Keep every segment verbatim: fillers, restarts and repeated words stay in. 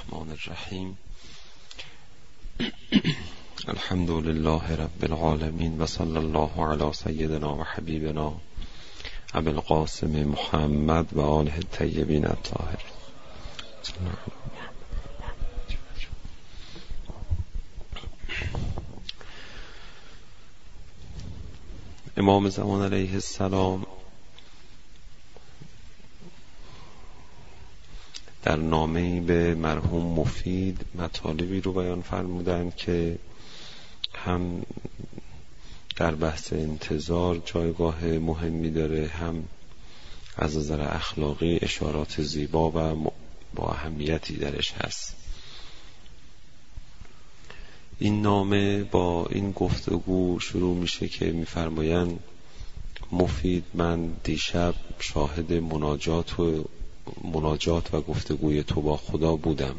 الرحمن الرحیم. الحمد لله رب العالمین و صلی الله علی سیدنا و حبیبنا ابی القاسم محمد و آله الطیبین الطاهرین. امام زمان علیه السلام در نامه‌ای به مرحوم مفید مطالبی رو بیان فرمودند که هم در بحث انتظار جایگاه مهمی داره، هم از نظر اخلاقی اشارات زیبا و با اهمیتی درش هست. این نامه با این گفتگو شروع میشه که میفرمایند مفید، من دیشب شاهد مناجات و مناجات و گفتگوی تو با خدا بودم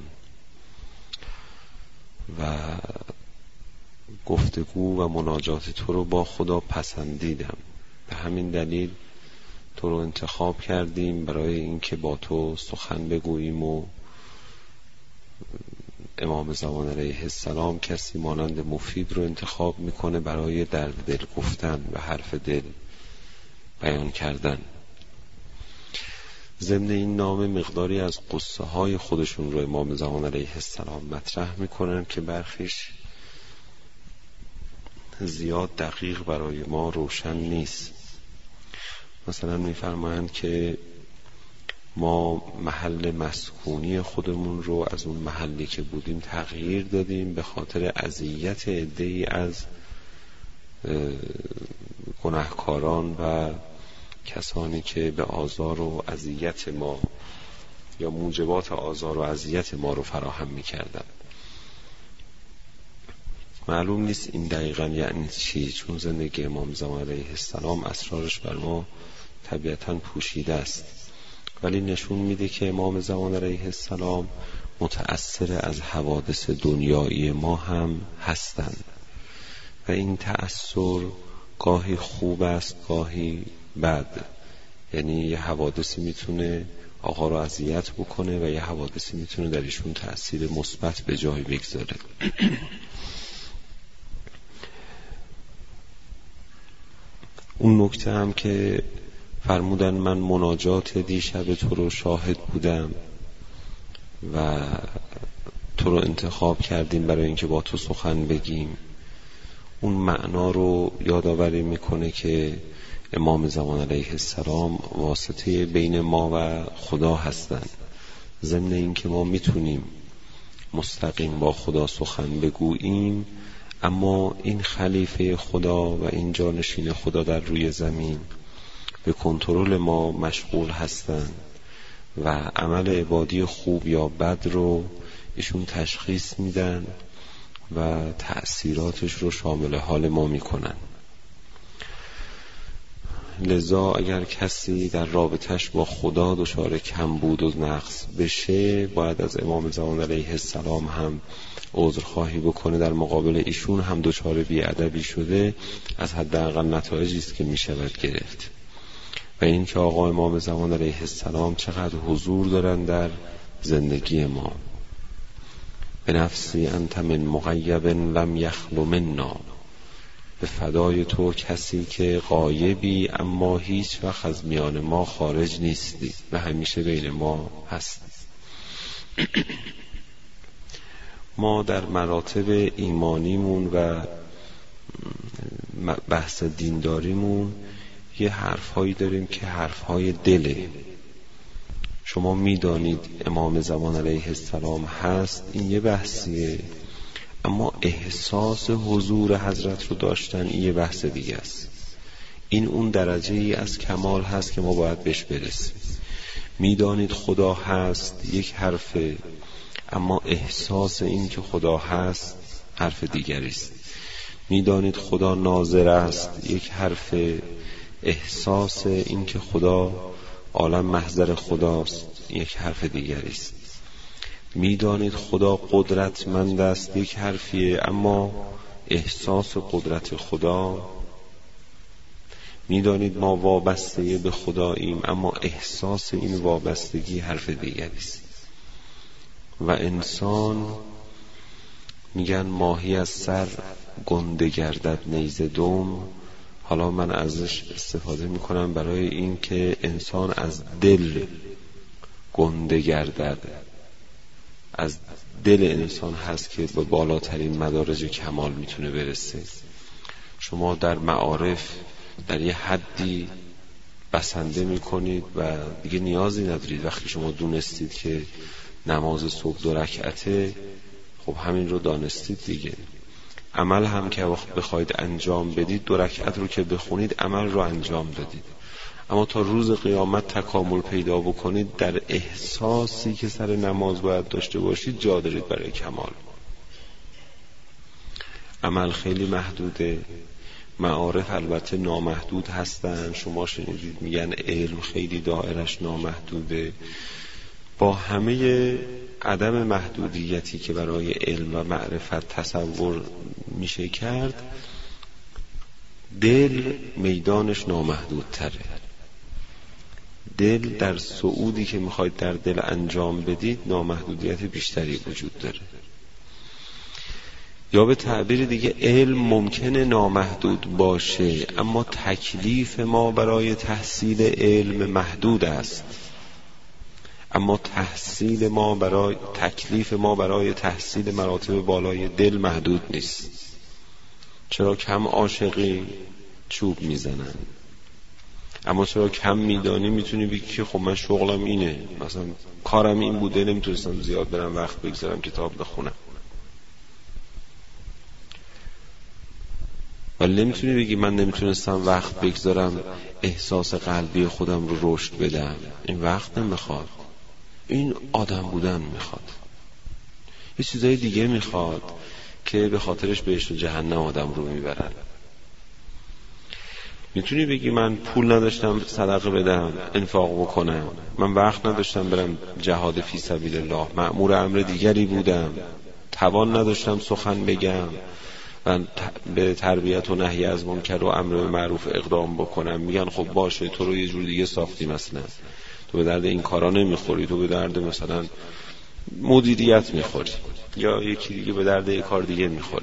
و گفتگو و مناجات تو رو با خدا پسندیدم. به همین دلیل تو رو انتخاب کردیم برای اینکه با تو سخن بگوییم و امام زمان علیه السلام کسی مانند مفید رو انتخاب میکنه برای درد دل گفتن و حرف دل بیان کردن. ضمن این نامه مقداری از قصه های خودشون رو امام زمان علیه السلام مطرح میکنن که برخیش زیاد دقیق برای ما روشن نیست. مثلا میفرمایند که ما محل مسکونی خودمون رو از اون محلی که بودیم تغییر دادیم به خاطر اذیت عده‌ای از گناهکاران و کسانی که به آزار و اذیت ما یا موجبات آزار و اذیت ما رو فراهم می‌کردن. معلوم نیست این دقیقاً یعنی چی، چون زندگی امام زمان علیه السلام اسرارش بر ما طبیعتاً پوشیده است، ولی نشون میده که امام زمان علیه السلام متأثر از حوادث دنیایی ما هم هستند و این تأثیر گاهی خوب است گاهی بد. یعنی یه حوادثی میتونه آقا رو اذیت بکنه و یه حوادثی میتونه در ایشون تأثیر مثبت به جای بگذاره. اون نکته هم که فرمودن من مناجات دیشب تو رو شاهد بودم و تو رو انتخاب کردیم برای اینکه با تو سخن بگیم، اون معنا رو یادآوری میکنه که امام زمان علیه السلام واسطه بین ما و خدا هستند. ضمن این که ما میتونیم مستقیم با خدا سخن بگوییم، اما این خلیفه خدا و این جانشین خدا در روی زمین به کنترل ما مشغول هستند و عمل عبادی خوب یا بد رو ایشون تشخیص میدن و تأثیراتش رو شامل حال ما میکنن. لذا اگر کسی در رابطش با خدا دچار کمبود و نقص بشه، باید از امام زمان علیه السلام هم عذرخواهی بکنه. در مقابل ایشون هم دچار بی‌ادبی شده، از حداقل نتایجی است که میشود گرفت. و این که آقا امام زمان علیه السلام چقدر حضور دارن در زندگی ما. به نفسی انت من مغیب لم یخلو منا، به فدای تو کسی که غایبی اما هیچ وقت از میان ما خارج نیستی و همیشه بین ما هست. ما در مراتب ایمانیمون و بحث دینداریمون یه حرفهایی داریم که حرفهای دله. شما میدانید امام زمان علیه السلام هست، این یه بحثیه، اما احساس حضور حضرت رو داشتن این یه بحث دیگه است. این اون درجه ای از کمال هست که ما باید بهش برسیم. میدانید خدا هست یک حرفه، اما احساس این که خدا هست حرف دیگری است. میدانید خدا ناظر است یک حرفه، احساس این که خدا عالم محضر خداست یک حرف دیگری است. میدانید خدا قدرتمند است یک حرفیه، اما احساس قدرت خدا. میدانید ما وابسته به خداییم، اما احساس این وابستگی حرف دیگری است. و انسان میگن ماهی از سر گنده گردد نیزه دم. حالا من ازش استفاده میکنم برای این که انسان از دل گنده گردد. از دل انسان هست که به بالاترین مدارج کمال میتونه برسه. شما در معارف در یه حدی بسنده میکنید و دیگه نیازی ندارید. وقتی شما دونستید که نماز صبح دو رکعته، خب همین رو دانستید دیگه. عمل هم که وقت بخواید انجام بدید، دو رکعت رو که بخونید عمل رو انجام دادید. اما تا روز قیامت تکامل پیدا بکنید در احساسی که سر نماز باید داشته باشید جا دارید برای کمال. عمل خیلی محدوده، معارف البته نامحدود هستن. شما شنیدید میگن علم خیلی دایرش نامحدوده. با همه عدم محدودیتی که برای علم و معرفت تصور میشه کرد، دل میدانش نامحدود تره. دل در صعودی که میخواید در دل انجام بدید نامحدودیت بیشتری وجود داره. یا به تعبیر دیگه علم ممکنه نامحدود باشه، اما تکلیف ما برای تحصیل علم محدود است. اما تحصیل ما برای تکلیف ما برای تحصیل مراتب بالای دل محدود نیست. چرا کم عاشقی چوب میزنن، اما چرا کم میدانی میتونی بگی که خب من شغلم اینه، مثلا کارم این بوده، نمیتونستم زیاد برم وقت بگذارم کتاب بخونم. ولی نمیتونی بگی من نمیتونستم وقت بگذارم احساس قلبی خودم رو رشد بدم. این وقت نمیخواد، این آدم بودن میخواد، یه چیزای دیگه میخواد که به خاطرش بهشت و جهنم آدم رو میبرن. میتونی بگی من پول نداشتم صدقه بدم، انفاق بکنم، من وقت نداشتم برم جهاد فی سبیل الله، مأمور امر دیگری بودم، توان نداشتم سخن بگم و به تربیت و نهی از منکر و امر به معروف اقدام بکنم. میگن خب باشه، تو رو یه جور دیگه ساختی، مثلا تو به درد این کارا نمیخوری، تو به درد مثلا مدیریت میخوری، یا یکی دیگه به درد یک کار دیگه میخوره.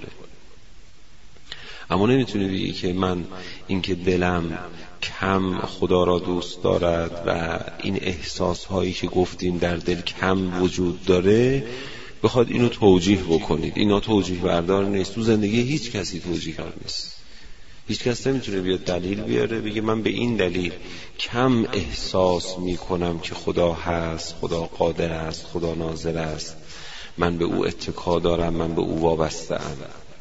اما نمیتونی بگی که من اینکه دلم کم خدا را دوست دارد و این احساس هایی که گفتیم در دل کم وجود داره بخواد اینو توجیه بکنید. اینا توجیه بردار نیست. تو زندگی هیچ کسی توجیه بردار نیست. هیچ کس نمیتونه بیاد دلیل بیاره بگه من به این دلیل کم احساس میکنم که خدا هست، خدا قادر است، خدا ناظر است، من به او اتکا دارم، من به او وابسته ام.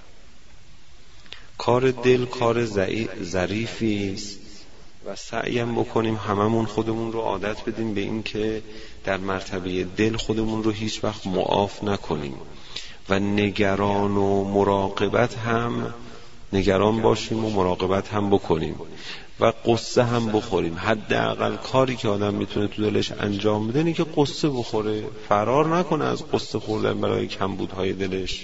کار دل کار ظریفی است و سعیم بکنیم هممون خودمون رو عادت بدیم به این که در مرتبه دل خودمون رو هیچ وقت معاف نکنیم و نگران و مراقبت هم نگران باشیم و مراقبت هم بکنیم و قصه هم بخوریم. حداقل کاری که آدم میتونه تو دلش انجام بده اینه که قصه بخوره، فرار نکنه از قصه خوردن برای کمبودهای دلش.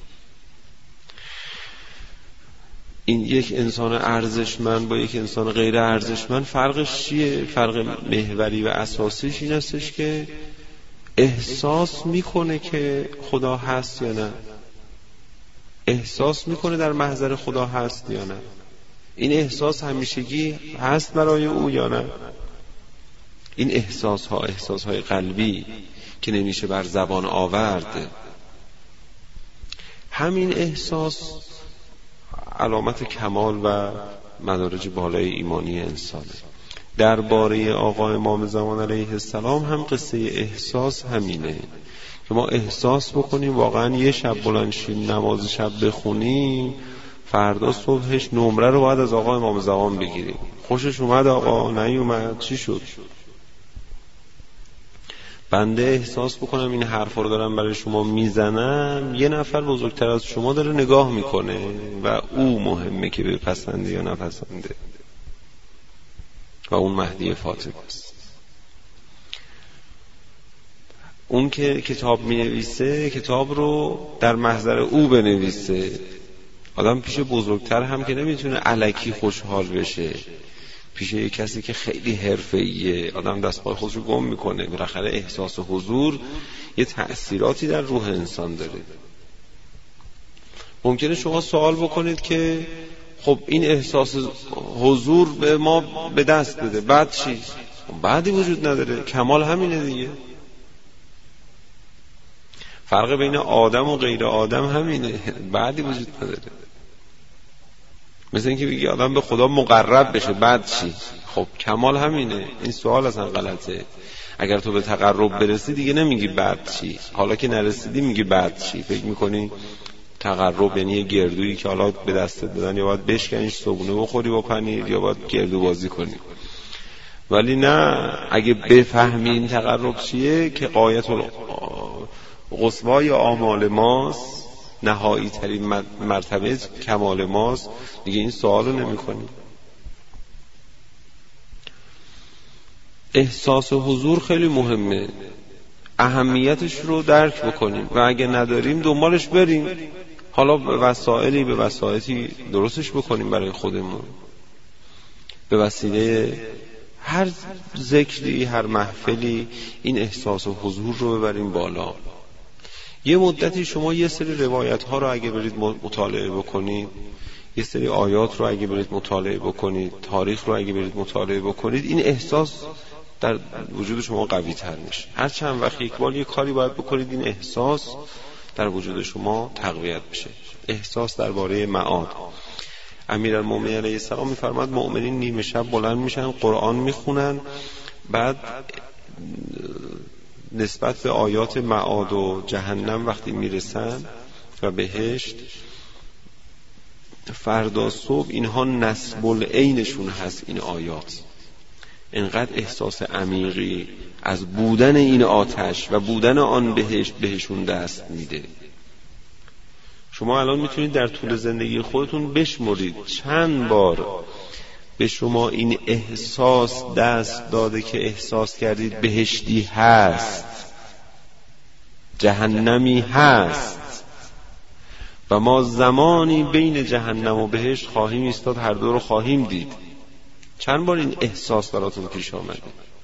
این یک انسان ارزشمند با یک انسان غیر ارزشمند فرقش چیه؟ فرق محوری و اساسیش این هستش که احساس میکنه که خدا هست یا نه، احساس میکنه در محضر خدا هست یا نه، این احساس همیشگی هست برای او یا نه. این احساس ها احساس های قلبی که نمیشه بر زبان آورد، همین احساس علامت کمال و مدارج بالای ایمانی انسانه. درباره آقا امام زمان علیه السلام هم قصه احساس همینه که ما احساس بکنیم واقعا یه شب بلند شیم نماز شب بخونیم، فردا صبحش نمره رو باید از آقا امام زمان بگیریم. خوشش اومد آقا، نیومد چی شد؟ بنده احساس بکنم این حرفا رو دارم برای شما میزنم، یه نفر بزرگتر از شما داره نگاه میکنه و او مهمه که بپسنده یا نپسنده و اون مهدی فاطمه است. اون که کتاب مینویسه کتاب رو در محضر او بنویسه. آدم پیش بزرگتر هم که نمیتونه الکی خوشحال بشه، پیش یک کسی که خیلی حرفه‌ایه، آدم دستپای خودش رو گم میکنه. بالاخره احساس حضور یه تأثیراتی در روح انسان داره. ممکنه شما سوال بکنید که خب این احساس حضور به ما به دست بده، بعد چی؟ بعدی وجود نداره، کمال همینه دیگه. فرق بین آدم و غیر آدم همینه، بعدی وجود نداره. مثل اینکه بگی آدم به خدا مقرب بشه، بعد چی؟ خب کمال همینه. این سوال اصلا غلطه. اگر تو به تقرب برسی دیگه نمیگی بعد چی، حالا که نرسیدی میگی بعد چی. فکر میکنی تقرب یعنی یه گردویی که حالا به دستت بدن، یا باید بشکنیش صبونه بخوری با پنیر، یا باید گردو بازی کنی. ولی نه، اگه بفهمی این تقرب چیه که غایت القصوای آمال ماست، نهایی ترین مرتبه کمال ماست، دیگه این سوالو نمی کنی. احساس حضور خیلی مهمه، اهمیتش رو درک بکنیم و اگه نداریم دنبالش بریم. حالا به وسائلی به وسایطی درستش بکنیم برای خودمون، به وسیله هر ذکری، هر محفلی این احساس و حضور رو ببریم بالا. یه مدتی شما یه سری روایت ها رو اگه برید مطالعه بکنید، یه سری آیات رو اگه برید مطالعه بکنید، تاریخ رو اگه برید مطالعه بکنید، این احساس در وجود شما قوی تر میشه. هر چند وقت یک بار یه کاری باید بکنید این احساس در وجود شما تقویت بشه. احساس درباره معاد. امیرالمومنین علیه السلام میفرماد مؤمنین نیمه شب بلند میشن، قرآن میخونن، بعد نسبت به آیات معاد و جهنم وقتی میرسن و بهشت، فردا صبح اینها نصب العینشون هست. این آیات اینقدر احساس عمیقی از بودن این آتش و بودن آن بهشت بهشون دست میده. شما الان میتونید در طول زندگی خودتون بشمرید چند بار به شما این احساس دست داده که احساس کردید بهشتی هست، جهنمی هست و ما زمانی بین جهنم و بهشت خواهیم ایستاد، هر دو رو خواهیم دید. چند بار این احساس براتون پیش آمده؟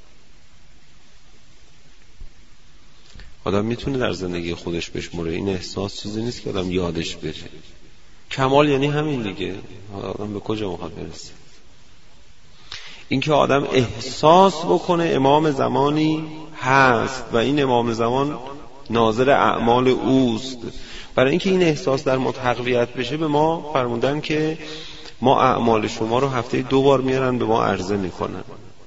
آدم میتونه در زندگی خودش بشمره. این احساس چیزی نیست که آدم یادش بره. کمال یعنی همین دیگه. آدم به کجا میخواد برسه؟ این که آدم احساس بکنه امام زمانی هست و این امام زمان ناظر اعمال اوست. برای اینکه این احساس در ما تقویت بشه به ما فرمودن که ما اعمال شما رو هفته دو بار میارن به ما عرضه میکنن،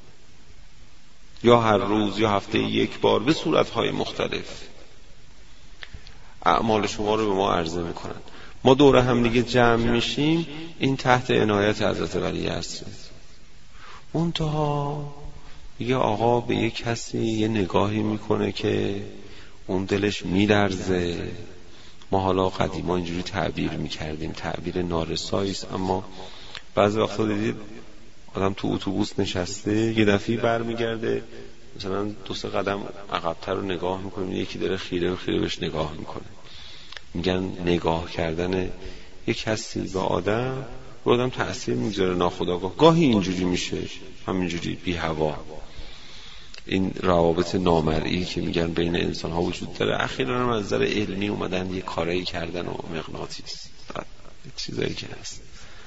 یا هر روز یا هفته یک بار به صورتهای مختلف اعمال شما رو به ما عرضه میکنن. ما دور هم دیگه جمع میشیم، این تحت عنایت حضرت ولی عصر. منتها یه آقا به یک کسی یه نگاهی میکنه که اون دلش میلرزه. ما حالا قدیما اینجوری تعبیر میکردیم، تعبیر نارساییست، اما بعضی وقتا دیدید آدم تو اتوبوس نشسته، یه دفعه برمیگرده مثلا دو سه قدم عقب‌تر رو نگاه میکنه، یکی داره خیره و خیره بهش نگاه میکنه. میگن نگاه کردن یک کسی به آدم رو آدم تأثیر میگذاره ناخودآگاه. گاهی اینجوری میشه، همینجوری بی هوا. این روابط نامرئی که میگن بین انسان ها وجود داره، اخیراً هم از نظر علمی اومدن یه کارایی کردن و مغناطیس چیزایی که هست.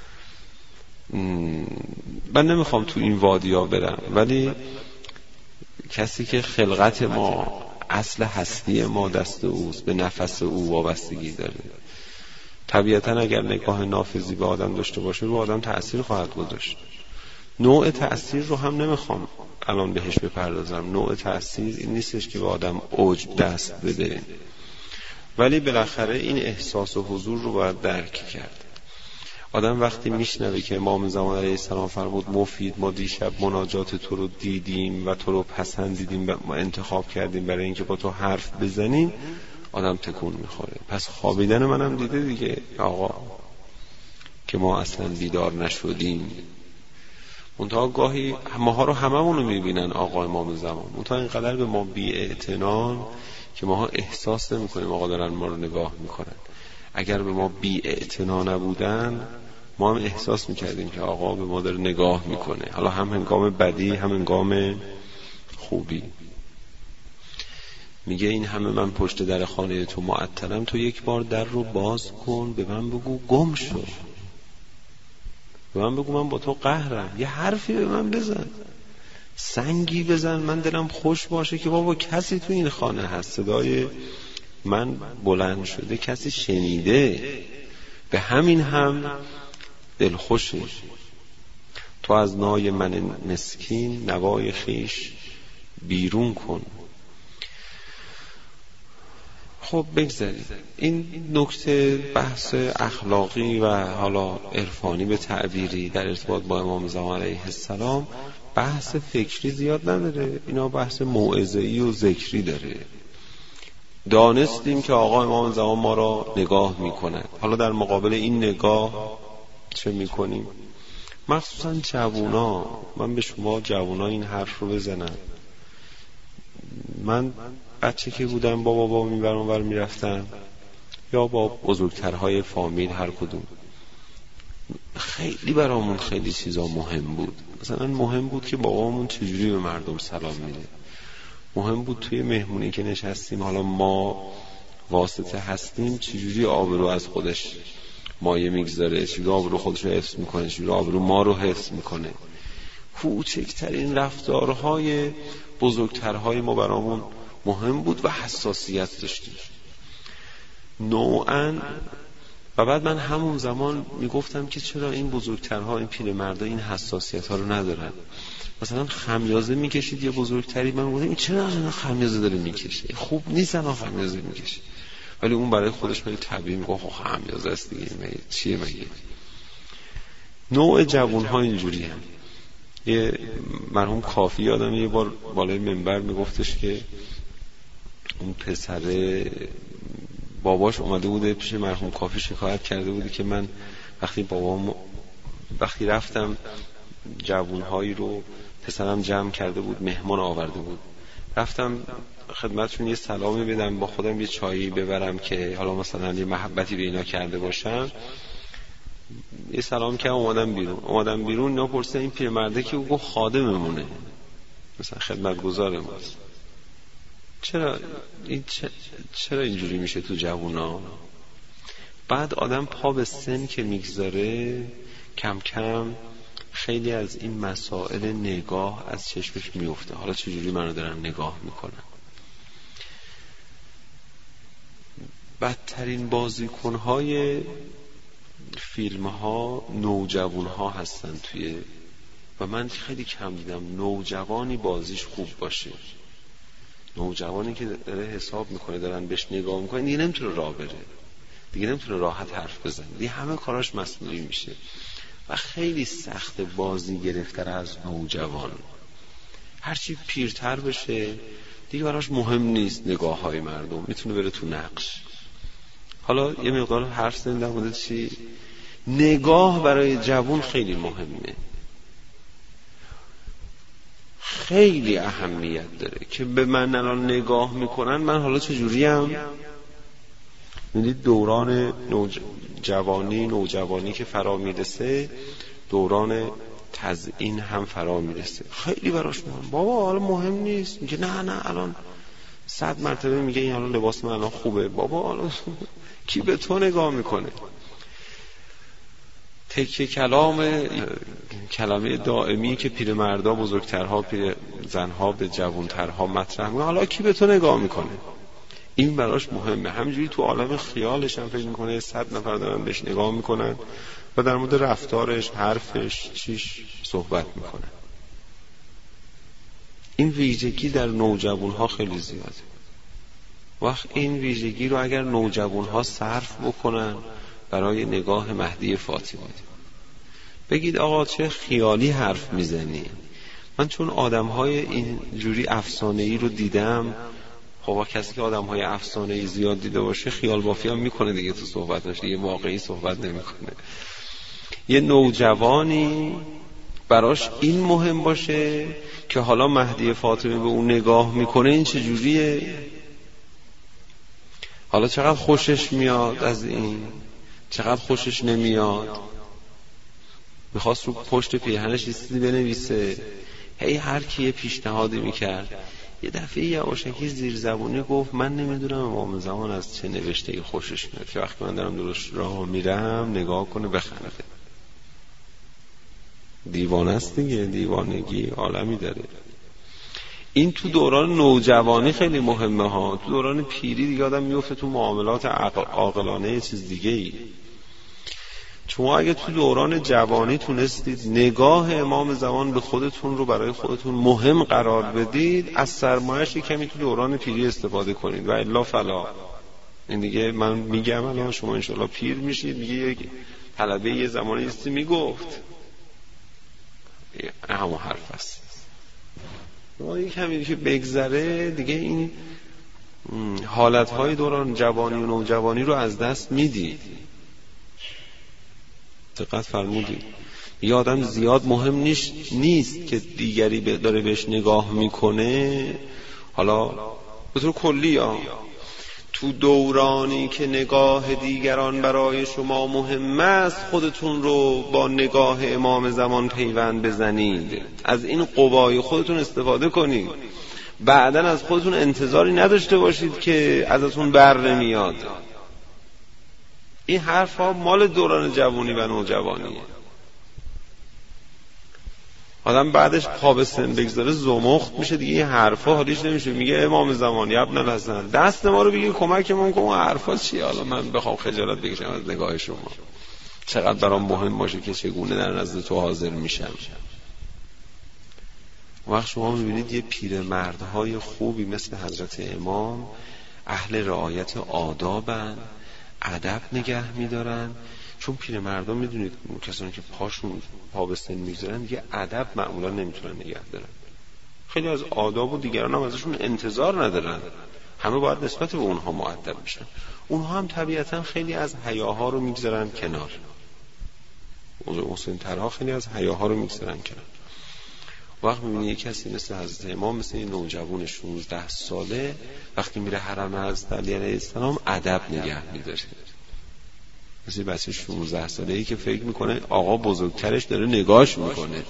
من نمیخوام تو این وادیا برم، ولی کسی که خلقت ما، اصل هستی ما دست اوست، به نفس او وابستگی داره، طبیعتاً اگر نگاه نافذی به آدم داشته باشه رو آدم تأثیر خواهد گذاشت. نوع تأثیر رو هم نمیخوام الان بهش بپردازم. نوع تأثیر این نیستش که به آدم اوج دست بده، ولی بالاخره این احساس و حضور رو باید درک کرد. آدم وقتی میشنوه که امام زمان علیه السلام فرمود مفید ما دیشب مناجات تو رو دیدیم و تو رو پسندیدیم و ما انتخاب کردیم برای اینکه با تو حرف بزنیم، آدم تکون میخوره. پس خوابیدن منم دیده دیگه آقا که ما اصلا بیدار نشدیم. منتها گاهی ماها رو هممونو میبینن آقا امام زمان، منتها اینقدر به ما بی‌اعتنان که ماها احساس نمیکنیم آقا دارن ما رو نگاه میکنن. اگر به ما بی‌اعتنا نبودن ما هم احساس میکردیم که آقا به ما داره نگاه میکنه، حالا هم هنگام بدی هم هنگام خوبی. میگه این همه من پشت در خانه تو معطلم، تو یک بار در رو باز کن، به من بگو گم شو، به من بگو من با تو قهرم، یه حرفی به من بزن، سنگی بزن، من دلم خوش باشه که بابا کسی تو این خانه هست، صدای من بلند شده، کسی شنیده، به همین هم دل خوشه. تو از نای من مسکین نوای خیش بیرون کن. خب بگذارید این نکته بحث اخلاقی و حالا عرفانی به تعبیری در ارتباط با امام زمان علیه السلام، بحث فکری زیاد نداره، اینا بحث موعظه‌ای و ذکری داره. دانستیم که آقا امام زمان ما را نگاه میکنه، حالا در مقابل این نگاه چه میکنیم؟ مخصوصا جوونا، من به شما جوونا این حرف رو بزنم، من بچه که بودم با بابا میبرم ور میرفتم یا با بزرگترهای فامیل هر کدوم، خیلی برامون خیلی چیزا مهم بود. مثلا مهم بود که بابامون چجوری به مردم سلام میده، مهم بود توی مهمونی که نشستیم حالا ما واسطه هستیم چجوری آبرو از خودش مایه میگذاره، چجوری آبرو خودش رو حفظ میکنه، چجوری آبرو ما رو حفظ میکنه. کوچکترین رفتارهای بزرگترهای ما برامون مهم بود و حساسیت داشتیم نوعاً. و بعد من همون زمان میگفتم که چرا این بزرگترها، این پیرمردا این حساسیت ها رو ندارن. مثلا خمیازه میکشید یه بزرگتری، من گفتم چرا الان خمیازه داره میکشه، خوب نیست الان خمیازه میکشه، ولی اون برای خودش خیلی طبیعی میگه خب خمیازه است دیگه، مگه چیه مگه. نوع جوان‌ها اینجوری هم. یه مرحوم کافی یادم یه بار بالای منبر میگفتش که اون پسره باباش اومده بوده پیش مرحوم کافی، شکایت کرده بوده که من وقتی بابام وقتی رفتم جوانهایی رو پسرم جمع کرده بود، مهمان آورده بود، رفتم خدمتشون یه سلامی بدم، با خودم یه چایی ببرم که حالا مثلا یه محبتی به اینا کرده باشم، یه سلام کردم اومدم بیرون. اومدم بیرون اینا پرسیدن این پیرمرده که گفت خادممونه، مثلا خدمتگزار ماست. چرا این چرا اینجوری میشه تو جوونا؟ بعد آدم پا به سن که میگذاره کم کم خیلی از این مسائل نگاه از چشمش میفته، حالا چجوری منو دارن نگاه میکنن. بدترین بازیکنهای فیلم ها نوجوان ها هستن توی، و من خیلی کم دیدم نوجوانی بازیش خوب باشه. نوجوانی که داره حساب میکنه، دارن بهش نگاه میکنه، دیگه نمیتونه راه بره، دیگه نمیتونه راحت حرف بزنه، دیگه همه کاراش مصنوعی میشه و خیلی سخت بازی گرفتن از نوجوان. هرچی پیرتر بشه دیگه براش مهم نیست نگاه های مردم، میتونه بره تو نقش. حالا یه مقدار حرف زدیم در مورد چی؟ نگاه برای جوان خیلی مهمه، خیلی اهمیت داره که به من الان نگاه میکنن من حالا چجوریم. میدید دوران نوج... جوانی نوجوانی که فرا میرسه، دوران تزیین هم فرا میرسه، خیلی براش مهم. بابا حالا مهم نیست، میگه نه نه الان صد مرتبه میگه این الان لباس من الان خوبه، بابا الان کی به تو نگاه میکنه؟ تکه کلام کلمه دائمی که پیرمردا بزرگترها پیر زنها به جوانترها مطرح میکنه، حالا کی به تو نگاه میکنه؟ این براش مهمه. همینجوری تو عالم خیالش هم فکر میکنه صد نفر دارن بهش نگاه میکنن و در مورد رفتارش، حرفش، چیش صحبت میکنن. این ویژگی در نوجوانها خیلی زیاده. وقت این ویژگی رو اگر نوجوانها صرف بکنن برای نگاه مهدی فاطمی، بگید آقا چه خیالی حرف میزنی. من چون آدمهای اینجوری افسانه‌ای رو دیدم، خب کسی که آدمهای افسانه‌ای زیاد دیده باشه خیال بافی هم میکنه دیگه تو صحبتش، دیگه واقعی صحبت نمیکنه. یه نوجوانی براش این مهم باشه که حالا مهدی فاطمی به اون نگاه میکنه این چجوریه، حالا چقدر خوشش میاد از این، چقدر خوشش نمیاد. میخواست رو پشت پیرهنش چیزی بنویسه، هی هر کی یه پیشنهادی میکرد. یه دفعه یواشکی زیر زبونی گفت من نمیدونم امام زمان از چه نوشته‌ای خوشش میاد که وقتی من دارم درست راه میرم نگاه کنه بخنده. دیوانه است دیگه، دیوانگی عالمی داره. این تو دوران نوجوانی خیلی مهمه ها. تو دوران پیری دیگه آدم میفته تو معاملات عاقلانه یه چیز دیگه ای. شما اگه تو دوران جوانی تونستید نگاه امام زمان به خودتون رو برای خودتون مهم قرار بدید، از سرمایه‌اش کمی تو دوران پیری استفاده کنید و الا فلا. این دیگه من میگم الان شما انشالله پیر میشید، میگه یک طلبه یه زمانی ایستی میگفت همون حرف است. ما یک کمی که بگذره دیگه این حالتهای دوران جوانی و نوجوانی رو از دست میدید. دقت فرمودید. یه آدم زیاد مهم نیست نیست که دیگری داره بهش نگاه میکنه. حالا به طور کلی ها تو دورانی که نگاه دیگران برای شما مهم است، خودتون رو با نگاه امام زمان پیوند بزنید، از این قوای خودتون استفاده کنید. بعدن از خودتون انتظاری نداشته باشید که ازتون بر نمیاد. این حرف ها مال دوران جوانی و نوجوانیه. آدم بعدش پا به سن بگذاره زمخت میشه دیگه، این حرفا حالیش نمیشه. میگه امام زمان یا ابن الحسن دست ما رو بگیر کمکمون کن. اون حرفا چیه؟ حالا من بخوام خجالت بکشم از نگاه شما، چقدر برام مهم باشه که چگونه در نزد تو حاضر میشم. وقت شما میبینید یه پیرمردهای خوبی مثل حضرت امام اهل رعایت آدابن، ادب نگه میدارن. چون پیرمردا میدونید کسانی که پاشون پا به سن میگذارن دیگه ادب معمولا نمیتونن نگه دارن. خیلی از آداب و دیگران هم ازشون انتظار ندارن، همه باید نسبت به اونها مؤدب بشن. اونها هم طبیعتا خیلی از حیاها رو میگذارن کنار. مسن‌ترها خیلی از حیاها رو میگذارن کنار. وقت میبینی یک کسی مثل حضرت امام، مثل این نوجوان شانزده ساله وقتی میره حرم حضرت علی علیه السلام ادب نگه میداره. مثل بچه شانزده ساله ای که فکر میکنه آقا بزرگترش داره نگاهش میکنه.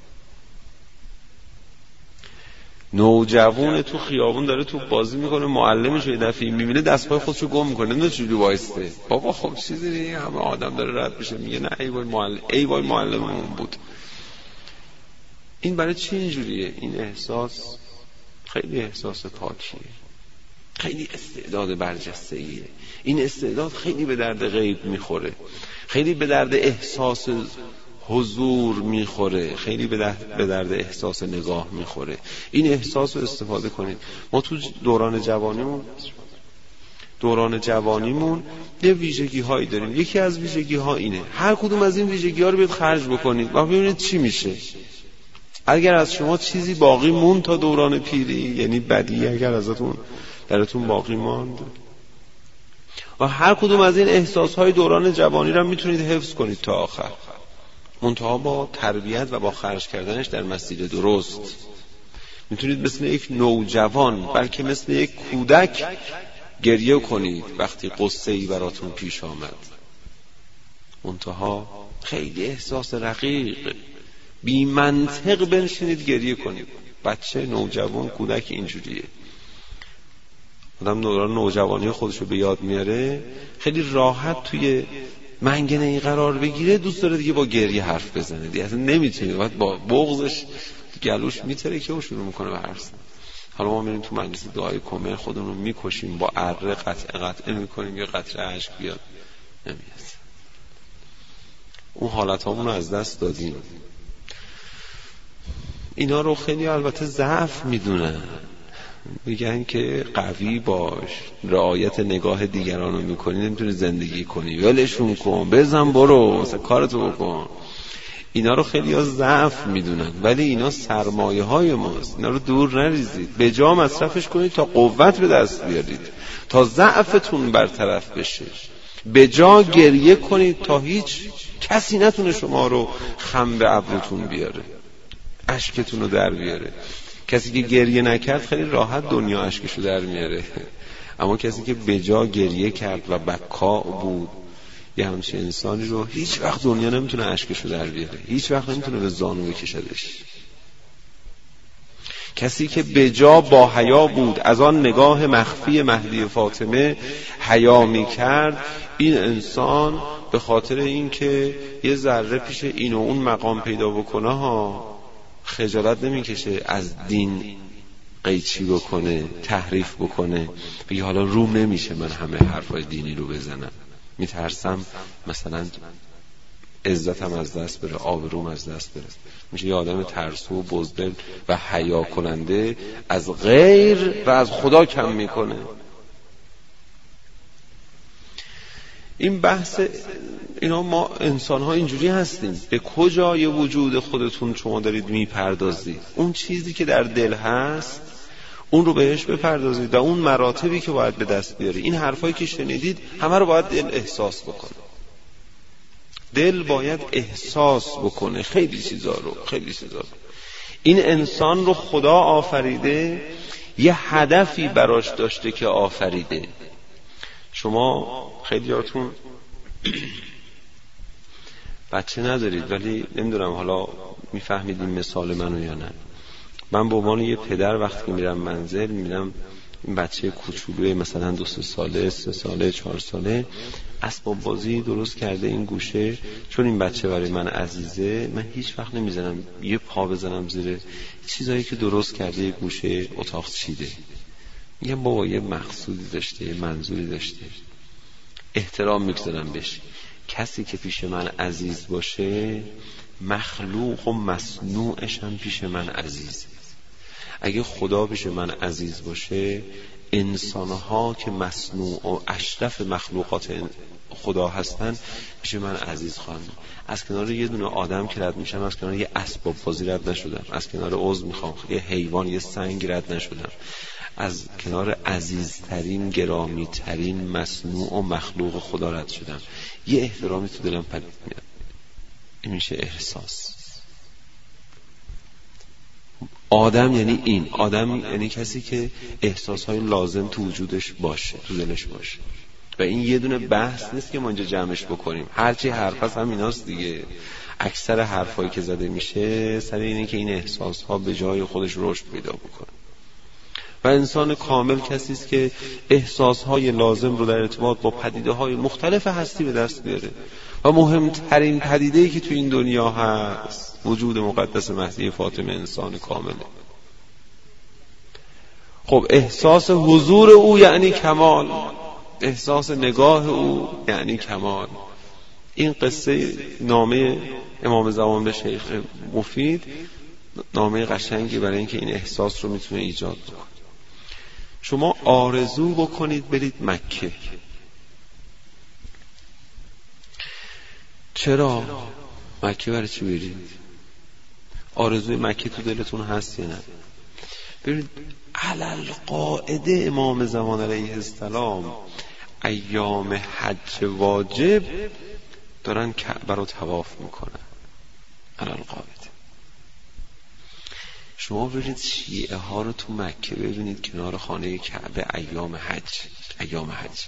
نوجوان تو خیابون داره تو بازی میکنه، معلمش یه دفعه میبینه دستپای خودشو گم میکنه، نمیدونه چجوری وایسته. بابا خب چیزی دیگه، همه آدم داره رد میشه میگه نه ای وای معلم، ای وای معلممون بود. این برای چی اینجوریه؟ این احساس خیلی احساس پاکیه، خیلی استعداد برجسته‌ایه. این استعداد خیلی به درد غیب میخوره، خیلی به درد احساس حضور میخوره، خیلی به درد, به درد احساس نگاه میخوره. این احساس رو استفاده کنید. ما تو دوران جوانیمون دوران جوانیمون یه ویژگی هایی داریم. یکی از ویژگی ها اینه، هر کدوم از این ویژگی ها رو باید خرج بکنید و ببینید چی میشه. اگر از شما چیزی باقی موند تا دوران پیری، یعنی بدی اگر ازتون درتون باقی ماند، و هر کدوم از این احساسهای دوران جوانی رو میتونید حفظ کنید تا آخر، منتها با تربیت و با خرج کردنش در مسیر درست. میتونید مثل یک نوجوان، بلکه مثل یک کودک گریه کنید وقتی قصه‌ای براتون پیش آمد، منتها خیلی احساس رقیق بی منطق بنشینید گریه کنید. بچه، نوجوان، کودک اینجوریه. آدم دوران نوجوانی خودشو به یاد میاره، خیلی راحت توی منگنه ای قرار بگیره، دوست داره دیگه با گریه حرف بزنه، دیگه اصلا نمیتونه، باید با بغضش گلوش میتره که او شروع میکنه به حرف زدن. حالا ما میریم تو مجلس دعای کمر خودمون رو میکشیم، با اره قطع قطع میکنیم یا قطره اشک بیاد، نمیاد. اون حالت هامون رو از دست دادیم. اینا رو خیلی البته ضعف میدونن، میگن که قوی باش، رعایت نگاه دیگران رو میکنی نمیتونی زندگی کنی، ولشون کن، بزن برو مثلا کارتو بکن. اینا رو خیلی ها ضعف میدونن، ولی اینا سرمایه های ماست. اینا رو دور نریزید، به جا مصرفش کنید تا قوت به دست بیارید، تا ضعفتون برطرف بشه. به جا گریه کنید تا هیچ کسی نتونه شما رو خم به ابروتون بیاره، اشکتون رو در بیاره. کسی که گریه نکرد خیلی راحت دنیا اشکشو در میاره، اما کسی که به جا گریه کرد و بکا بود، یه همچین انسانی رو هیچ وقت دنیا نمیتونه اشکشو در بیاره، هیچ وقت نمیتونه به زانو بکشدش. کسی که بجا با حیا بود، از آن نگاه مخفی مهدی فاطمه حیا میکرد، این انسان به خاطر این که یه ذره پیش این و اون مقام پیدا بکنه ها خجالت نمیکشه از دین قیچی بکنه، تحریف بکنه، بگه حالا روم نمیشه من همه حرفای دینی رو بزنم، میترسم مثلا عزتم از دست بره، آبروم از دست بره. میشه یه آدم ترسو و بزدل و حیا کننده، از غیر و از خدا کم میکنه. این بحث اینا، ما انسان ها اینجوری هستیم. به کجای وجود خودتون شما دارید میپردازید؟ اون چیزی که در دل هست اون رو بهش بپردازید و اون مراتبی که باید به دست بیاری. این حرفایی که شنیدید همه رو باید دل احساس بکنه. دل باید احساس بکنه خیلی چیزا رو، خیلی چیزا رو. این انسان رو خدا آفریده، یه هدفی براش داشته که آفریده. شما خیلیاتون بچه ندارید، ولی نمیدونم حالا میفهمید این مثال منو یا نه. من به عنوان یه پدر وقتی میرم منزل میبینم این بچه کوچولوی مثلا دو سه ساله، سه ساله، چهار ساله اسباب بازی درست کرده این گوشه، چون این بچه برای من عزیزه من هیچ وقت نمیزنم یه پا بزنم زیر چیزایی که درست کرده یه گوشه اتاق چیده. میگم بابا یه مقصودی داشته، یه منظوری داشته، احترام میگذارم بهش. کسی که پیش من عزیز باشه مخلوق و مصنوعش هم پیش من عزیز. اگه خدا پیش من عزیز باشه، انسانها که مصنوع و اشرف مخلوقات خدا هستن پیش من عزیز خواهند. از کنار یه دونه آدم که رد میشم، از کنار یه اسباب بازی رد نشدم، از کنار عضو میخوام یه حیوان، یه سنگ رد نشدم، از کنار عزیزترین، گرامیترین مصنوع و مخلوق خدا رد شدم. یه احترامی تو دلم پدید میاد. این میشه احساس. آدم یعنی این، آدم یعنی کسی که احساسهای لازم تو وجودش باشه، تو دلش باشه. و این یه دونه بحث نیست که ما اینجا جمعش بکنیم. هرچی حرف هست هم ایناست دیگه. اکثر حرفایی که زده میشه سر اینه که این احساسها به جای خودش رشد پیدا بکنه. و انسان کامل کسی است که احساسهای لازم رو در ارتباط با پدیده‌های مختلف هستی به دست بیاره. و مهمترین پدیده‌ای که تو این دنیا هست وجود مقدس مهدی فاطمه انسان کامله. خب احساس حضور او یعنی کمال، احساس نگاه او یعنی کمال. این قصه نامه امام زمان به شیخ مفید نامه قشنگی برای اینکه این احساس رو میتونه ایجاد کنه. شما آرزو بکنید برید مکه. چرا؟ مکه برای چی برید؟ آرزوی مکه تو دلتون هست یا نه؟ برید علل قاعده امام زمان علیه السلام ایام حج واجب دارن کعبه رو طواف میکنن. علل قاعده شما برید شیعه ها رو تو مکه ببینید کنار خانه کعبه ایام حج، ایام حج.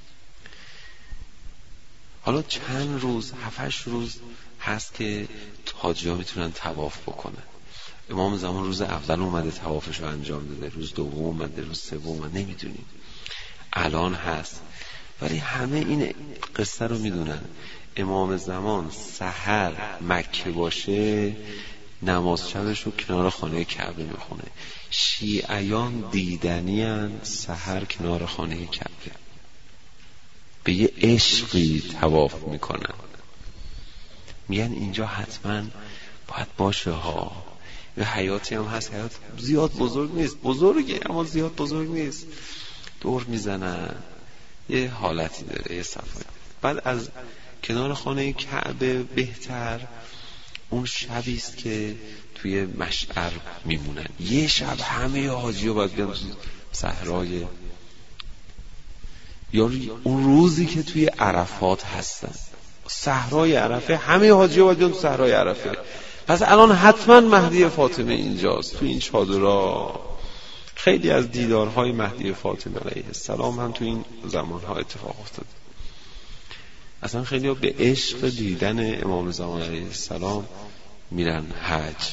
حالا چند روز، هفتش روز هست که حاجی ها میتونن طواف بکنن. امام زمان روز اول اومده طوافش رو انجام داده، روز دوم اومده، روز سوم اومده، نمیدونیم الان هست. ولی همه این قصه رو میدونن. امام زمان سحر مکه باشه نماز شبش رو کنار خانه کعبه میخونه. شیعیان دیدنی هن سحر کنار خانه کعبه، به یه عشقی طواف میکنن. میگن اینجا حتما باید باشه ها. یه حیاتی هم هست، حیات زیاد بزرگ نیست، بزرگه اما زیاد بزرگ نیست. دور میزنن، یه حالتی داره، یه صفایی. بعد از کنار خانه کعبه بهتر اون شبی است که توی مشعر میمونن. یه شب همه حاجی‌ها باید بیان صحرای، یا اون روزی که توی عرفات هستن، صحرای عرفه، همه حاجی‌ها باید بیان صحرای عرفه. پس الان حتما مهدی فاطمه اینجاست تو این چادرها. خیلی از دیدارهای مهدی فاطمه علیه السلام هم تو این زمانها اتفاق افتاد. اصلا خیلی ها به عشق دیدن امام زمان علیه السلام میرن حج.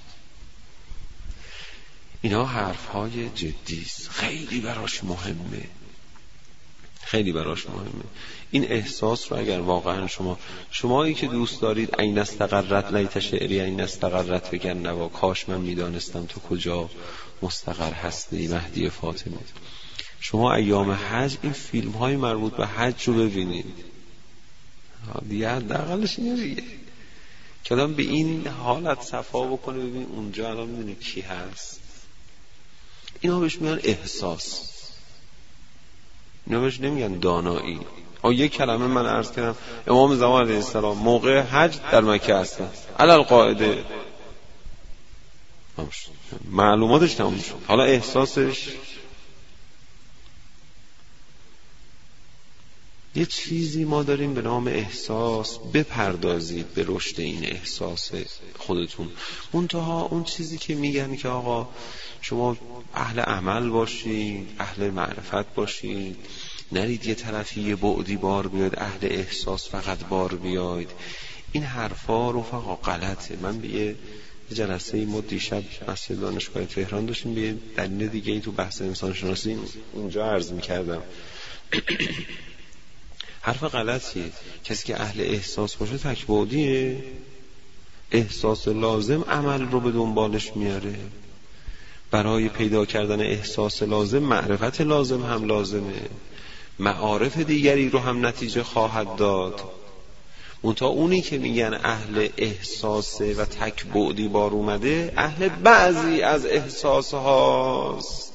اینا حرفهای جدیست، خیلی براش مهمه، خیلی براش مهمه. این احساس رو اگر واقعا شما شمایی که دوست دارید این استقرت لیت شعری این استقرت بگن نوا، کاش من میدانستم تو کجا مستقر هستی مهدی فاطمه. شما ایام حج این فیلم های مربوط به حج رو ببینید دیگه، حداقلش اینه دیگه که آدم به این حالت صفا بکنه ببین اونجا الان میدونی کی هست. اینا بهش میگن احساس، اینا بهش نمیگن دانایی. آ یک کلمه من عرض کردم امام زمان علیه السلام موقع حج در مکه هستن، علل قاعده معلوماتش تموم شد. حالا احساسش یه چیزی ما داریم به نام احساس. بپردازید به رشد این احساس خودتون. منتها اون چیزی که میگن که آقا شما اهل عمل باشید، اهل معرفت باشید، نرید یه طرفی یه بعدی بار بیاید، اهل احساس فقط بار بیاید، این حرفا رفقا غلطه. من به یه جلسه ای ما دیشب مسجد دانشگاه تهران داشتیم، به یه دلیل دیگه ای تو بحث انسان شناسی اونجا عرض میکردم. حرف غلطیه. کسی که اهل احساس باشه تکبودیه، احساس لازم عمل رو به دنبالش میاره. برای پیدا کردن احساس لازم معرفت لازم هم لازمه، معارف دیگری رو هم نتیجه خواهد داد. منتها اونی که میگن اهل احساسه و تکبودی بار اومده، اهل بعضی از احساس هاست.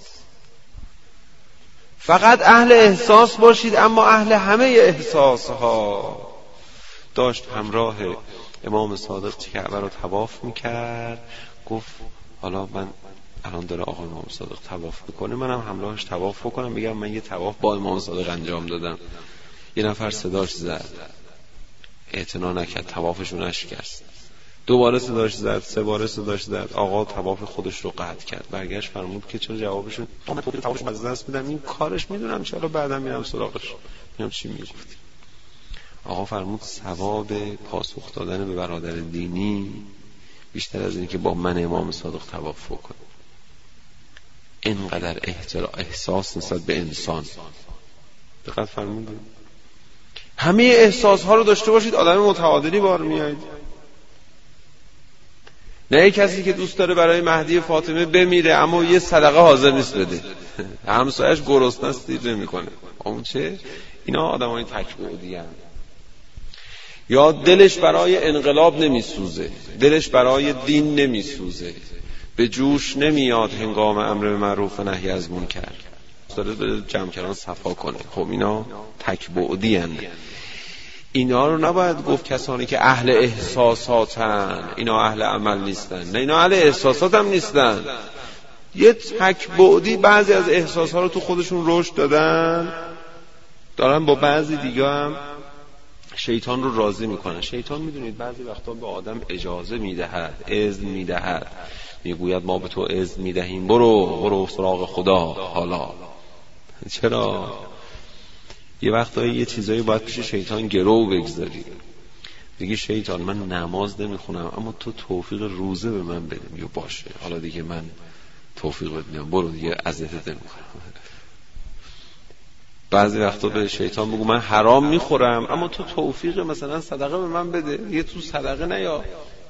فقط اهل احساس باشید اما اهل همه احساس ها. داشت همراه امام صادق کعبه رو طواف میکرد، گفت حالا من الان داره آقا امام صادق طواف میکنه، منم همراهش طواف بکنم، بگم من یه طواف با امام صادق انجام دادم. یه نفر صداش زد، اعتنا نکرد، طوافش رو نشکست. دوباره صداش زد، سه باره صداش زد، آقا طواف خودش رو قطع کرد. برگشت فرمود که چرا جوابشون من خودم طوافش از دست میدم، این کارش میدونم چرا، بعدا میرم سراغش میام چی میگفت. آقا فرمود ثواب پاسخ دادن به برادر دینی بیشتر از این که با من امام صادق طواف بکنه. اینقدر احساس نسبت به انسان. دقت فرمودید؟ همه احساس ها رو داشته باشید، آدم متعادلی بار میایید. نه کسی که دوست داره برای مهدی فاطمه بمیره اما یه صدقه حاضر نیست بده، همسایش گرسنه است دیر نمیکنه. اون چه؟ اینا آدمای تکبودی ان. یا دلش برای انقلاب نمیسوزه، دلش برای دین نمیسوزه، به جوش نمیاد هنگام امر به معروف و نهی از منکر، داره به جمع کردن صفا کنه. خب اینا تکبودی ان. اینا رو نباید گفت کسانی که اهل احساساتن اینا اهل عمل نیستن. نه، اینا اهل احساسات هم نیستن. یه تکبودی بعضی از احساسات رو تو خودشون رشد دادن، دارن با بعضی دیگه هم شیطان رو راضی میکنن. شیطان میدونید بعضی وقتا به آدم اجازه میدهد، اذن میدهد، میگوید ما به تو اذن میدهیم برو برو سراغ خدا. حالا چرا؟ یه وقتایی یه چیزایی باید پیش شیطان گرو بگذاری. دیگه شیطان من نماز نمیخونم اما تو توفیق روزه به من بده. میگه باشه حالا دیگه من توفیق بهت میدم، برو دیگه اذیتت نمیکنم. بعضی وقتا به شیطان بگو من حرام میخورم اما تو توفیق مثلا صدقه به من بده، دیگه تو صدقه نیا.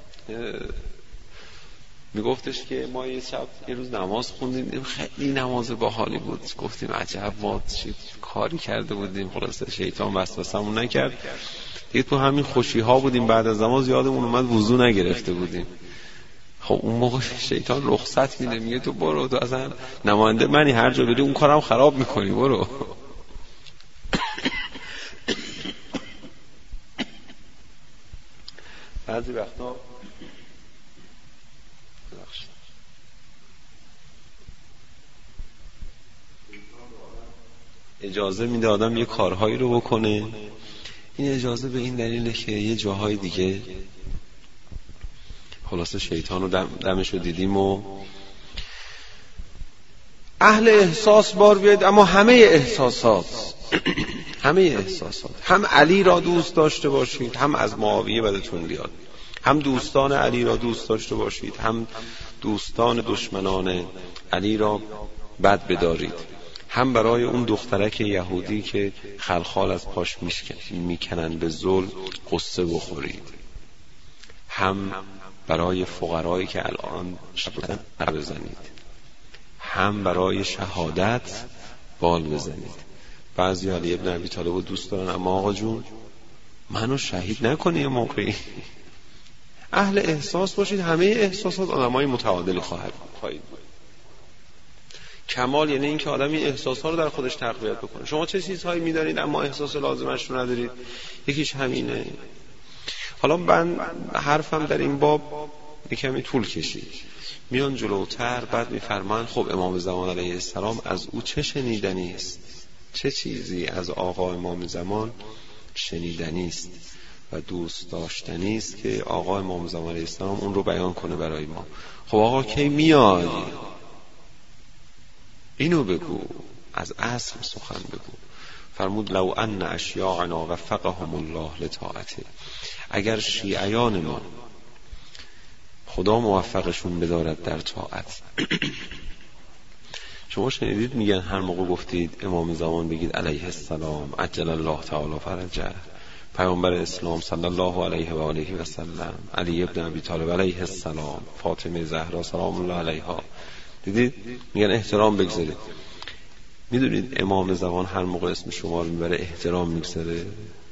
میگفتش که ما یه شب یه روز نماز خوندیم، خیلی نماز باحالی بود، گفتیم عجب ما چه کاری کرده بودیم. خلاصه شیطان وسوسمون نکرد دیگه، تو همین خوشی ها بودیم. بعد از نماز یادمون اومد وضو نگرفته بودیم. خب اون موقع شیطان رخصت میده، میگه تو برو، تو اصلا نماینده منی، هر جا بری اون کارم خراب میکنی، برو. بعضی وقتا اجازه میده آدم یه کارهایی رو بکنه. این اجازه به این دلیله که یه جاهای دیگه خلاصه شیطان رو دم دمش رو دیدیم و اهل احساس بار بیاید اما همه احساسات. همه احساسات، هم علی را دوست داشته باشید هم از معاویه بدتون بیاد، هم دوستان علی را دوست داشته باشید هم دوستان دشمنان علی را بد بدارید، هم برای اون دخترک یهودی که خلخال از پاش میکنن به ظلم قصه بخورید، هم برای فقرایی که الان شبیدن بزنید، هم برای شهادت بال بزنید. بعضی علی ابن ابی طالب رو دوست دارن، اما آقا جون منو شهید نکنی. موقعی اهل احساس باشید، همه احساسات آدمای متعادل خواهد خواهید بود. کمال یعنی این که آدم این احساسات رو در خودش تقویت بکنه. شما چه چیزهایی می‌دانید اما احساس لازمش رو ندارید؟ یکیش همینه. حالا من حرفم در این باب یکمی طول کشید، میان جلوتر بعد میفرمان خب امام زمان علیه السلام از او چه شنیدنی است، چه چیزی از آقا امام زمان شنیدنی است و دوست داشتنی است که آقا امام زمان علیه السلام اون رو بیان کنه برای ما. خب آقا کی میای؟ اینو بگو، از اصل سخن بگو. فرمود لو ان اشیاعنا وفقهم الله لطاعته، اگر شیعیان ما خدا موفقشون بدارد در طاعت. شما شنیدید میگن هر موقع گفتید امام زمان بگید علیه السلام عجل الله تعالی فرجه، پیامبر اسلام صلی الله علیه و آله و سلم، علی ابن ابی طالب علیه السلام، فاطمه زهرا سلام الله علیها، دیدید میگن احترام بگذارید. میدونید امام زمان هر موقع اسم شما رو میبره احترام میگذاره.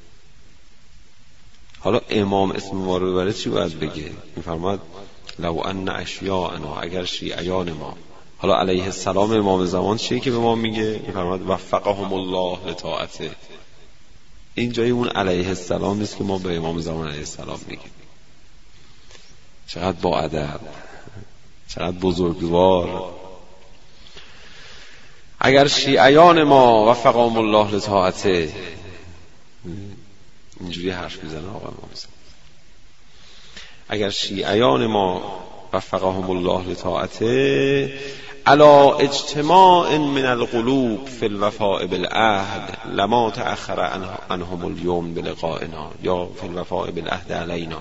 حالا امام اسم ما رو ببره چی باید بگه؟ میفرماد لو ان اشیاءنا، اگر شیعیان ما. حالا علیه السلام امام زمان چیه که به ما میگه؟ میفرماد وفقهم الله لطاعته. این جای اون علیه السلام نیست که ما به امام زمان علیه السلام میگیم. چقدر با ادب، چقدر بزرگوار. اگر شیعیان ما وفقهم الله لطاعته، اینجوری حرف میزنه آقا امام زمان. اگر شیعیان ما وفقهم الله لطاعته علا اجتماع من القلوب فی الوفاء بالعهد لما تأخر عنهم اليوم بلقائنا یا فی الوفاء بالعهد علینا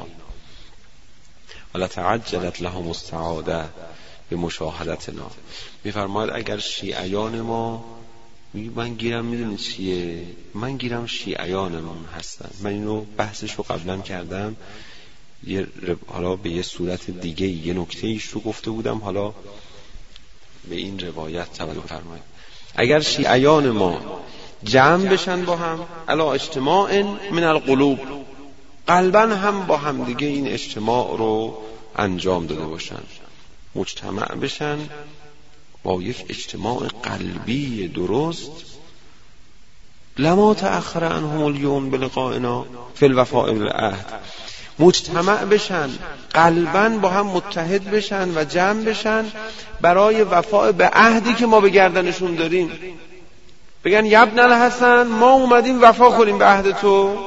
ولتعجلت لهم السعاده بمشاهدتنا. میفرماید اگر شیعیان ما، من گیرم میدونی چیه؟ من گیرم شیعیانمون هستن. من اینو بحثش رو قبلا کردم، یه حالا به یه صورت دیگه یه نکته ایش رو گفته بودم، حالا به این روایت توجه فرمایید. اگر شیعیان ما جمع بشن با هم علا اجتماع من القلوب، قلبا هم با هم دیگه این اجتماع رو انجام داده باشن، مجتمع بشن با یک اجتماع قلبی درست، لما تأخر عنهم اليوم بلقائنا فی الوفاء بالعهد، مجتمع بشن قلباً با هم متحد بشن و جمع بشن برای وفاء به عهدی که ما به گردنشون داریم. بگن یبن الحسن ما اومدیم وفا کنیم به عهد تو.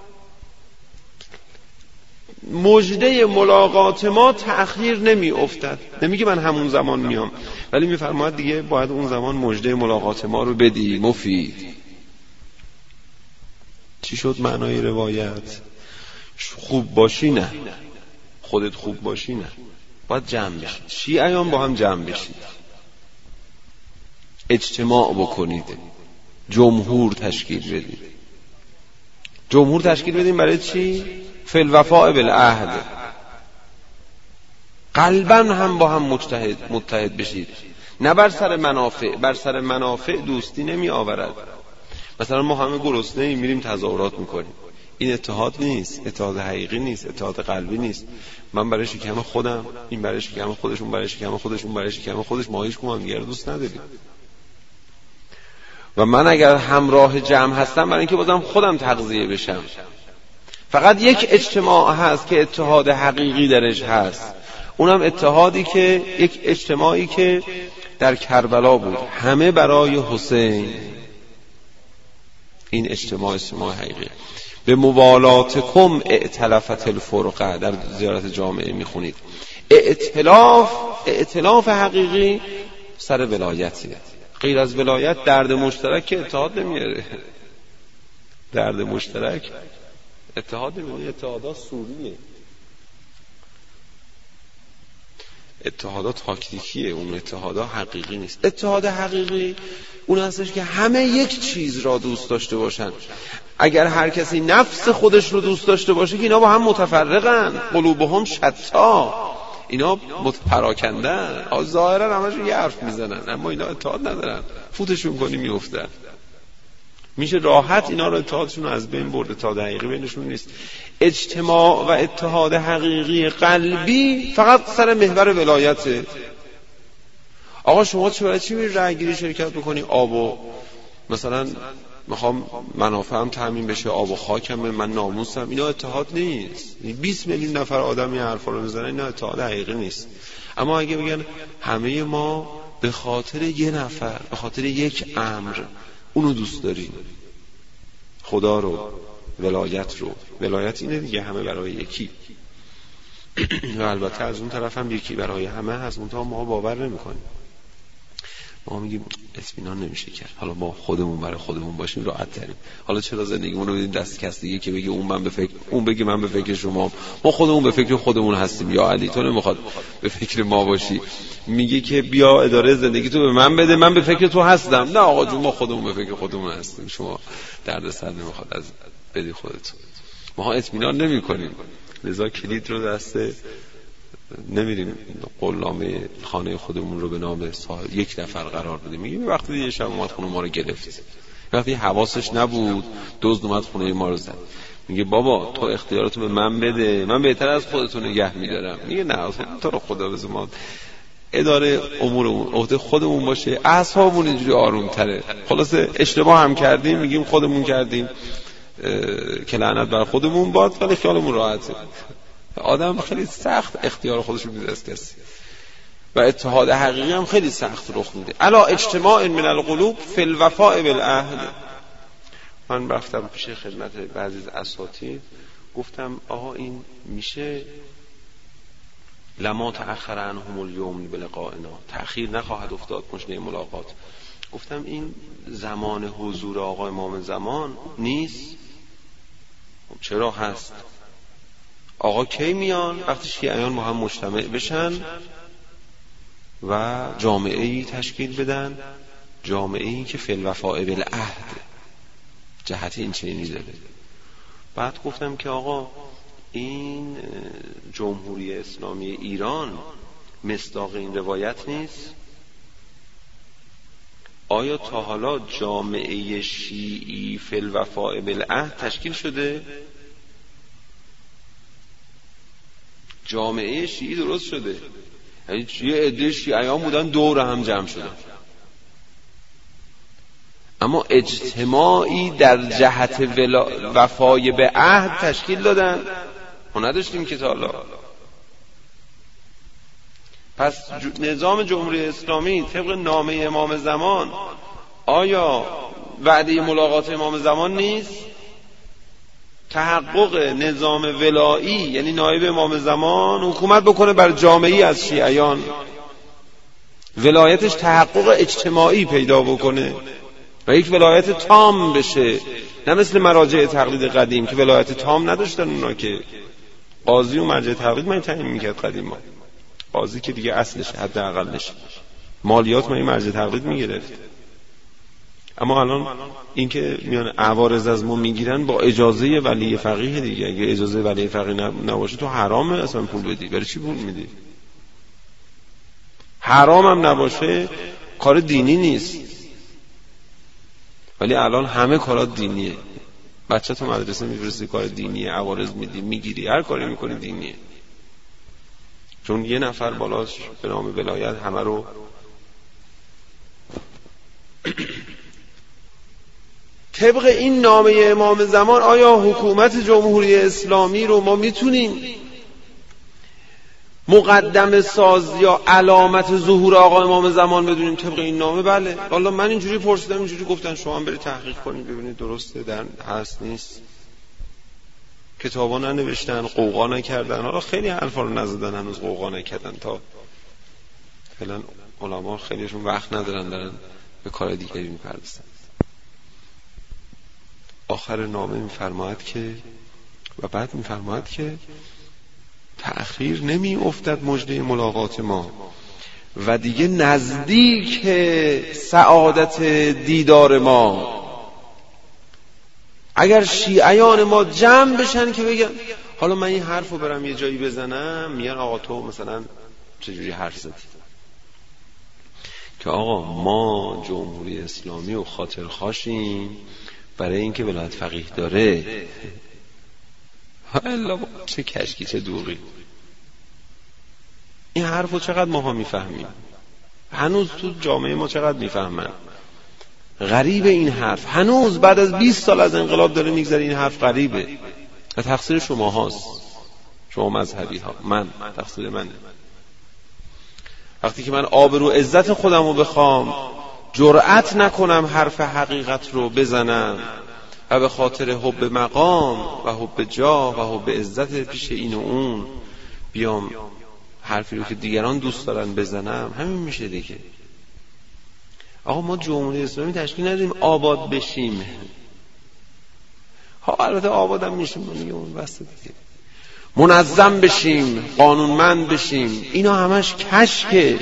مژده ملاقات ما تأخیر نمی افتد. نمیگه من همون زمان میام، ولی میفرماید دیگه باید اون زمان مژده ملاقات ما رو بدی. مفید چی شد معنای روایت؟ خوب باشی نه، خودت خوب باشی نه، باید جمع بشید. شیعیان با هم جمع بشید، اجتماع بکنید، جمهور تشکیل بدید. جمهور تشکیل بدیم برای چی؟ فی الوفاء بالعهد. قلباً هم با هم متحد متحد بشید، نه بر سر منافع. بر سر منافع دوستی نمی آورد. مثلا ما همه گرسنه ایم میریم تظاهرات میکنیم، این اتحاد نیست، اتحاد حقیقی نیست، اتحاد قلبی نیست. من برای شکم خودم، این برای شکم خودش، اون برای شکم خودش، اون برای شکم خودش، ما هیچ کدوم دیگه رو دوست نداریم. و من اگر همراه جمع هستم برای اینکه بازم خودم تغذیه بشم. فقط یک اجتماع هست که اتحاد حقیقی درش هست، اونم اتحادی که یک اجتماعی که در کربلا بود، همه برای حسین. این اجتماع اجتماع حقیقی. به موالاتکم ائتلفت الفرقه، در زیارت جامعه میخونید. ائتلاف، ائتلاف حقیقی سر ولایتیه. غیر از ولایت درد مشترک که اتحاد نمیاره. درد مشترک. اتحاد نمیدونی اتحادات سوریه، اتحادات تاکتیکیه، اون اتحادا حقیقی نیست. اتحاد حقیقی اون هستش که همه یک چیز را دوست داشته باشن. اگر هر کسی نفس خودش رو دوست داشته باشه که اینا با هم متفرقن، قلوبهم شتا، اینا پراکندن، ظاهرا همشون یه حرف میزنن اما اینا اتحاد ندارن، فوتشون کنی میافتن. میشه راحت اینا رو اتحادشون رو از بین برد. اتحاد حقیقی بینشون نیست. اجتماع و اتحاد حقیقی قلبی فقط سر محور ولایته. آقا شما چرا چی میری رأی گیری شرکت بکنی؟ آب و مثلا میخوام منافعم تامین بشه، آب و خاکم، من ناموسم، اینا اتحاد نیست. بیست میلیون نفر آدم این حرفا رو میزنن، اینا اتحاد حقیقی نیست. اما اگه بگن همه ما به خاطر یه نفر، به خاطر یک امر اونو دوست داریم، خدا رو، ولایت رو، ولایت اینه دیگه، همه برای یکی و البته از اون طرف هم یکی برای همه هست، منتها ما باور نمی‌کنیم. ما میگیم اطمینان نمیشه کرد، حالا ما خودمون برای خودمون باشیم راحت تریم. حالا چرا زندگیمون رو بدیم دست کس دیگه که بگه اون من به فکر، اون بگه من به فکر شما، ما خودمون به فکر خودمون هستیم. یا علی تو نمیخواد به فکر ما باشی، میگه که بیا اداره زندگی تو به من بده، من به فکر تو هستم. نه آقا جون، ما خودمون به فکر خودمون هستیم، شما درد سر نمیخواد از بدی خودتون. ما اطمینان نمی‌کنیم، لذا کلید رو دست نمیریم قلامه خانه خودمون رو به نام صاحب یک نفر قرار بدیم. میگیم وقتی یه شب اومد خونه ما رو گرفت، وقتی حواسش نبود دزد اومد خونه ما رو زد، میگه بابا تو اختیاراتو به من بده، من بهتر از خودتو نگه میدارم. میگه نه تو رو خدا بذار ما اداره امورمون عهده خودمون باشه، اعصابمون اینجوری آروم تره. خلاصه اشتباه هم کردیم میگیم خودمون کردیم که لعنت بر خودمون باد، ولی خیالمون راحته. آدم خیلی سخت اختیار خودش رو میده از کسی و اتحاد حقیقی هم خیلی سخت رخ میده. الا اجتماع من القلوب فی الوفاء بالعهد. من رفتم پیش خدمت بعضی از اساتید، گفتم آقا این میشه لما تأخر عنهم اليوم بلقائنا، تأخیر نخواهد افتاد مجنه ملاقات. گفتم این زمان حضور آقا امام زمان نیست؟ چرا هست؟ آقا کی میان؟ وقتی شیعیان با هم مجتمع بشن و جامعه‌ای تشکیل بدن، جامعه‌ای که فی الوفاء بالعهد جهت این چنینی داره. بعد گفتم که آقا این جمهوری اسلامی ایران مصداق این روایت نیست؟ آیا تا حالا جامعه شیعی فی الوفاء بالعهد تشکیل شده؟ جامعه شیعی درست شده، یعنی یه عده شیعیان بودن دور هم جمع شدن، اما اجتماعی در جهت وفای به عهد تشکیل دادن ما نداشتیم که تا حالا. پس نظام جمهوری اسلامی طبق نامه امام زمان آیا وعده ملاقات امام زمان نیست؟ تحقق نظام ولایی یعنی نایب امام زمان حکومت بکنه بر جامعه‌ای از شیعیان، ولایتش تحقق اجتماعی پیدا بکنه و یک ولایت تام بشه، نه مثل مراجع تقلید قدیم که ولایت تام نداشتن. اونا که قاضی و مرجع تقلید من تعیین میکرد قدیما، قاضی که دیگه اصلش حداقلش مالیات من مرجع تقلید میگرفت. اما الان این که میان عوارض از ما میگیرن با اجازه ولی فقیه دیگه. اگه اجازه ولی فقیه نباشه تو حرامه اصلا پول بدی، برای چی پول میدی؟ حرام هم نباشه کار دینی نیست، ولی الان همه کارات دینیه. بچه تو مدرسه میفرستی کار دینیه، عوارض میدی میگیری، هر کاری میکنی دینیه، چون یه نفر بالاش به نام ولایت همه رو طبق این نامه امام زمان. آیا حکومت جمهوری اسلامی رو ما میتونیم مقدم ساز یا علامت ظهور آقا امام زمان بدونیم طبق این نامه؟ بله. والا من اینجوری پرسیدم، اینجوری گفتن، شما هم برید تحقیق کنید ببینید درسته در هست نیست. کتابا ننوشتن، قوقا نکردن، حالا خیلی حرفا رو نزدن، هنوز قوقا نکردن. تا فعلا علما خیلیشون وقت ندارن، دارن به کار دیگری میپردازن. آخر نامه میفرماید که و بعد میفرماید که تأخیر نمی افتد مژده ملاقات ما و دیگه نزدیک سعادت دیدار ما. اگر شیعیان ما جمع بشن که بگن، حالا من این حرف رو برم یه جایی بزنم، میگن آقا تو مثلا چجوری حرف زدی؟ که آقا ما جمهوری اسلامی و خاطرخواشیم برای اینکه ولایت فقیه داره. الا چه کشکی چه دوغی. این حرف رو چقدر ماها میفهمیم؟ هنوز تو جامعه ما چقدر میفهمن؟ غریبه این حرف، هنوز بعد از بیست سال از انقلاب داره میگذره این حرف غریبه. و تقصیر شما هاست، شما مذهبی ها. من تقصیر منه. وقتی که من آبرو عزت خودم رو بخوام، جرأت نکنم حرف حقیقت رو بزنم و به خاطر حب مقام و حب جاه و حب عزت پیش این و اون بیام حرفی رو که دیگران دوست دارن بزنم، همین میشه دیگه. آقا ما جمهوری اسلامی تشکیل نداریم آباد بشیم. ها البته آباد هم میشیم دیگه، اون بس دیگه. منظم بشیم، قانونمند بشیم، اینا همش کشکه.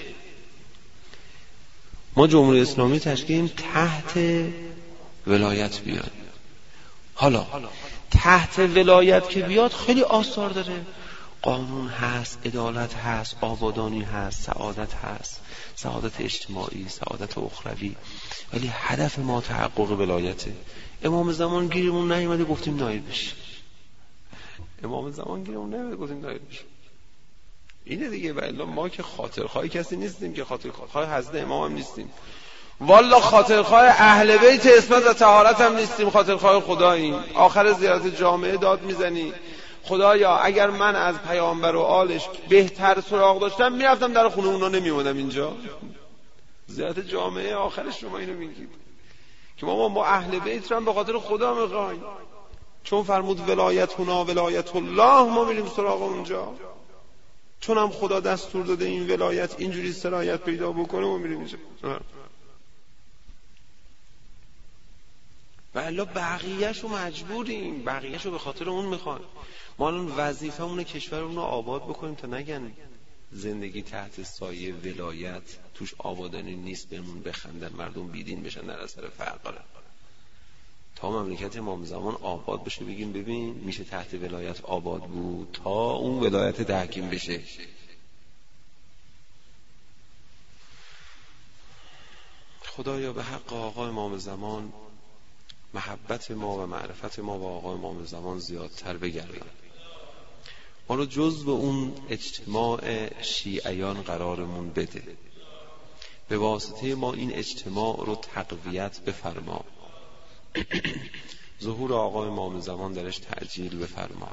ما جمهوری اسلامی تشکیل تحت ولایت بیاد. حالا تحت ولایت که بیاد خیلی آثار داره، قانون هست، عدالت هست، آبادانی هست، سعادت هست، سعادت اجتماعی، سعادت اخروی، ولی هدف ما تحقق ولایته. امام زمان گیرمون نیومده گفتیم نایب بشیم. امام زمان گیرمون نیومده گفتیم نایب بشیم. اینه دیگه. والا ما که خاطرخواه کسی نیستیم، که خاطرخواه حضرت امام هم نیستیم، والا خاطرخواه اهل بیت عصمت و طهارت هم نیستیم، خاطرخواه خداییم. آخر زیارت جامعه داد میزنی خدایا اگر من از پیامبر و آلش بهتر سراغ داشتم میرفتم در خونه اونا، نمیومدم اینجا. زیارت جامعه آخرش شما اینو میگید که ما ما اهل بیت رو هم به خاطر خدا میخوایم، چون فرمود ولایت هنا ولایت الله، ما میریم سراغ اونجا، چون هم خدا دستور داده این ولایت اینجوری سرایت پیدا بکنه ما میریم اینجا. و الا بقیه‌شو مجبوریم، بقیه‌شو به خاطر اون میخوان. ما الان وظیفه‌مونه کشورمون رو آباد بکنیم تا نگن زندگی تحت سایه ولایت توش آبادانی نیست، بهمون بخندن، مردم بیدین بشن در اثر فقر. تا مملکت امام زمان آباد بشه بگیم ببین میشه تحت ولایت آباد بود، تا اون ولایت تحکیم بشه. خدایا به حق آقا امام زمان محبت ما و معرفت ما با آقا امام زمان زیادتر بگردن. ما رو جزو اون اجتماع شیعیان قرارمون بده. به واسطه ما این اجتماع رو تقویت بفرما. ظهور آقا امام زمان درش تعجیل بفرما.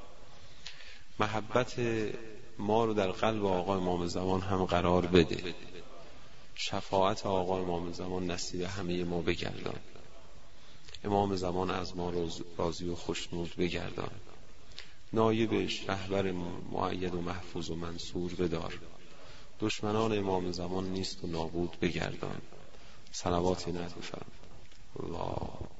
محبت ما رو در قلب آقا امام زمان هم قرار بده. شفاعت آقا امام زمان نصیب همه ما بگردان. امام زمان از ما راضی و خوشنود بگردان. نایبش رهبرمون مؤید و محفوظ و منصور بدار. دشمنان امام زمان نیست و نابود بگردان. صلوات نعت بفرما. الله